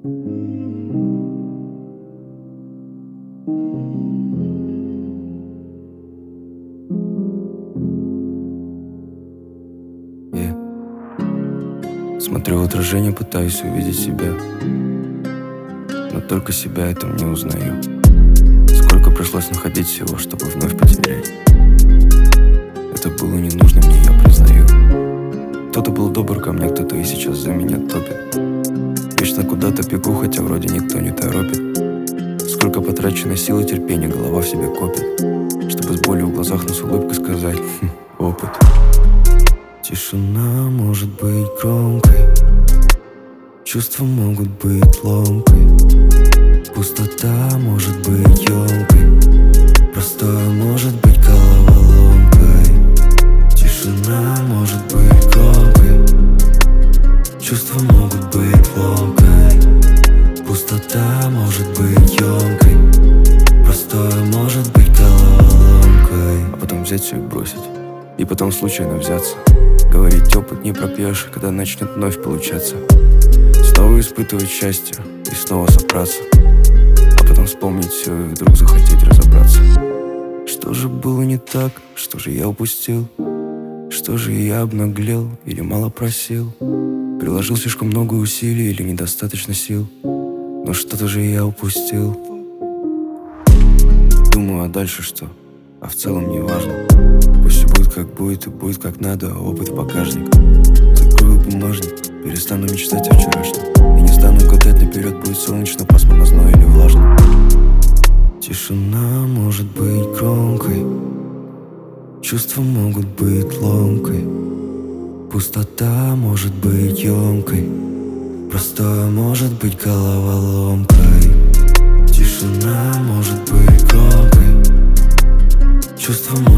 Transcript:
Yeah. Смотрю в отражение, пытаюсь увидеть себя, но только себя я там не узнаю. Сколько пришлось находить всего, чтобы вновь потерять. Это было не нужно мне, я признаю. Кто-то был добр ко мне, кто-то и сейчас за меня топит. Вечно куда-то бегу, хотя вроде никто не торопит. Сколько потрачено сил и терпения голова в себе копит, чтобы с болью в глазах, но с улыбкой сказать: опыт. Тишина может быть громкой, чувства могут быть ломкой, пустота может быть емкой, простое может быть головоломкой. Тишина может быть громкой, чувства могут быть ломкой, пустота может быть емкой, простое может быть головоломкой. А потом взять все и бросить, и потом случайно взяться. Говорить опыт не пропьешь, когда начнет вновь получаться. Снова испытывать счастье и снова собраться, а потом вспомнить все и вдруг захотеть разобраться. Что же было не так, что же я упустил? Что же я обнаглел или мало просил? Приложил слишком много усилий или недостаточно сил? Но что-то же я упустил. Думаю, а дальше что? А в целом не важно. Пусть все будет как будет и будет как надо, опыт в багажник. Закрою бумажник, перестану мечтать о вчерашнем и не стану гадать наперед, будет солнечно, пасмурно, зной или влажно. Тишина может быть громкой, чувства могут быть ломкой, пустота может быть емкой, простое может быть головоломкой. Тишина может быть громкой, чувства